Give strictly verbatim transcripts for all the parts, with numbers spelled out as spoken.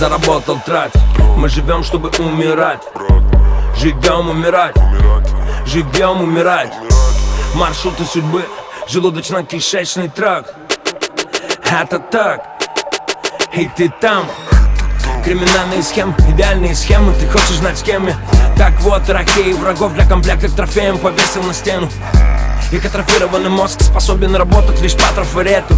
заработал, трать. Мы живем, чтобы умирать. Живем, умирать. Живем, умирать. Маршруты судьбы, желудочно-кишечный тракт. Это так, и ты там. Криминальные схемы, идеальные схемы. Ты хочешь знать с кем я? Так вот, трахеи врагов для комплекта к трофеям повесил на стену. Их атрофированный мозг способен работать лишь по трафарету.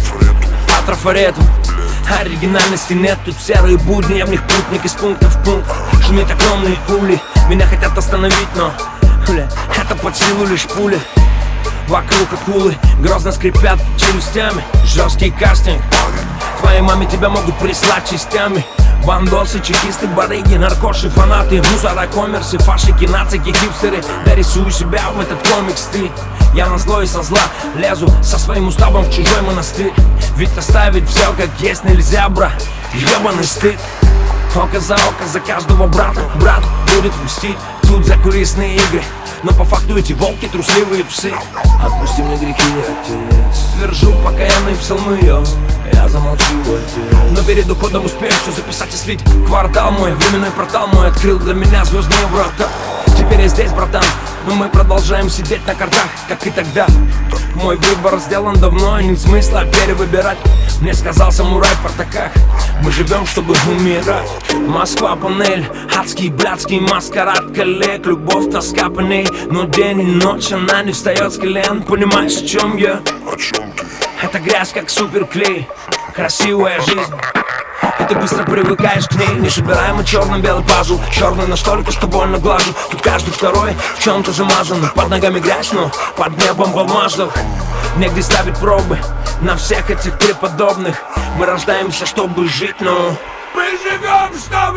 По трафарету. Оригинальности нет, тут серые будни. Я в них путник из пункта в пункт. Шумит огромные пули. Меня хотят остановить, но бля, это под силу лишь пули. Вокруг акулы грозно скрипят челюстями. Жесткий кастинг. Твоей маме тебя могут прислать частями. Бандосы, чекисты, барыги, наркоши, фанаты, мусора, коммерсы, фашики, нацики, хипстеры. Да рисую себя в этот комикс ты. Я на зло и со зла лезу со своим уставом в чужой монастырь. Ведь оставить все как есть нельзя, бра, ебаный стыд. Око за око за каждого брата, брат будет мстить. Тут закулисные игры, но по факту эти волки трусливые псы. Отпусти мне грехи, отец. Твержу покаянные псалмы, йо. Я замолчу, отец. Но перед уходом успею все записать и слить. Квартал мой, временной портал мой открыл для меня звездные врата. Теперь я здесь, братан, но мы продолжаем сидеть на картах, как и тогда. Мой выбор сделан давно, и нет смысла перевыбирать. Мне сказал самурай в портаках: мы живем, чтобы умирать. Москва, панель, адский, блядский маскарад коллег. Любовь, тоска по ней, но день и ночь она не встает с колен. Понимаешь, о чем я? О чем ты? Это грязь, как суперклей. Красивая жизнь, и ты быстро привыкаешь к ней. Не собираем мы черно-белый пазл. Черный настолько, что больно глажу. Тут каждый второй в чем-то замазан. Под ногами грязь, но под небом в алмазах. Негде ставить пробы на всех этих преподобных. Мы рождаемся, чтобы жить, но мы живем, чтобы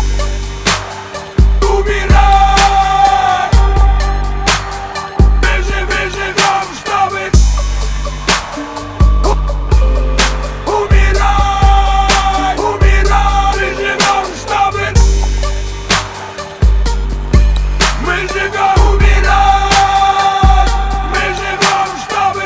умирать. Мы же, мы живем, чтобы умирать. Умирать. Мы живем, чтобы мы живем, умирать. Мы живем, чтобы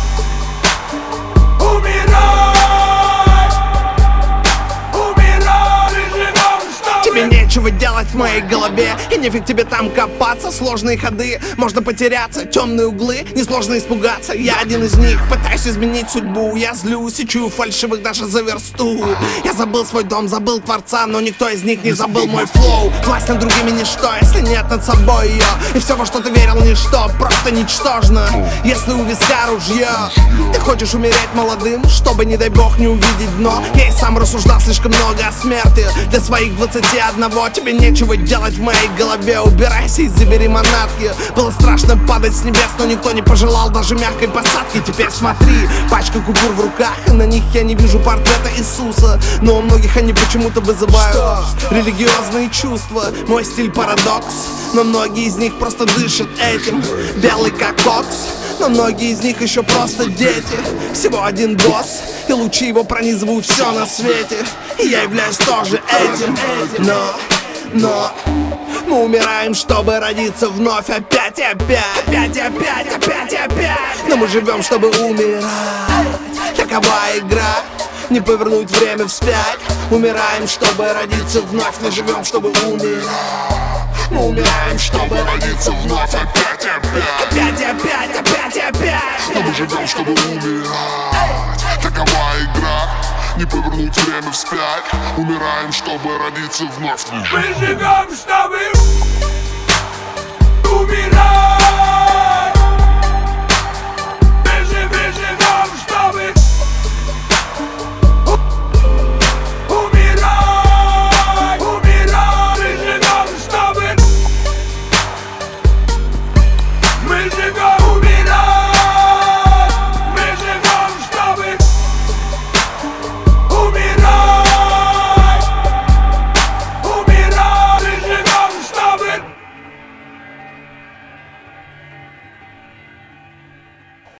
умирать. Умирать. Мы живем, чтобы Тебе нечего делать в моей голове, и нефиг тебе там копаться. Сложные ходы, можно потеряться. Темные углы, несложно испугаться. Я один из них, пытаюсь изменить судьбу. Я злюсь и чую фальшивых даже за версту. Я забыл свой дом, забыл Творца, но никто из них не забыл мой флоу. Власть над другими ничто, если нет над собой ее. И все, во что ты верил, ничто, просто ничтожно. Если у виска ружье, ты хочешь умереть молодым, чтобы, не дай бог, не увидеть дно. Я и сам рассуждал слишком много о смерти. Для своих двадцати одного тебе нечего делать в моей голове. Убирайся и забери манатки. Было страшно падать с небес, но никто не пожелал даже мягкой посадки. Теперь смотри, пачка купюр в руках, и на них я не вижу портрета Иисуса. Но у многих они почему-то вызывают религиозные чувства. Мой стиль парадокс, но многие из них просто дышат этим. Белый как кокс, но многие из них еще просто дети. Всего один босс, и лучи его пронизывают все на свете. И я являюсь тоже этим. Но, но мы умираем, чтобы родиться вновь. Опять и опять, опять и опять, опять и опять. Но мы живем, чтобы умирать. Такова игра, не повернуть время вспять. Умираем, чтобы родиться вновь. Мы живем, чтобы умирать. Мы умираем, чтобы родиться вновь. Опять и опять, опять и опять, опять и опять. Но мы живем, чтобы умирать. Такова игра, не повернуть время вспять. Умираем, чтобы родиться вновь. мы живем, чтобы умирать.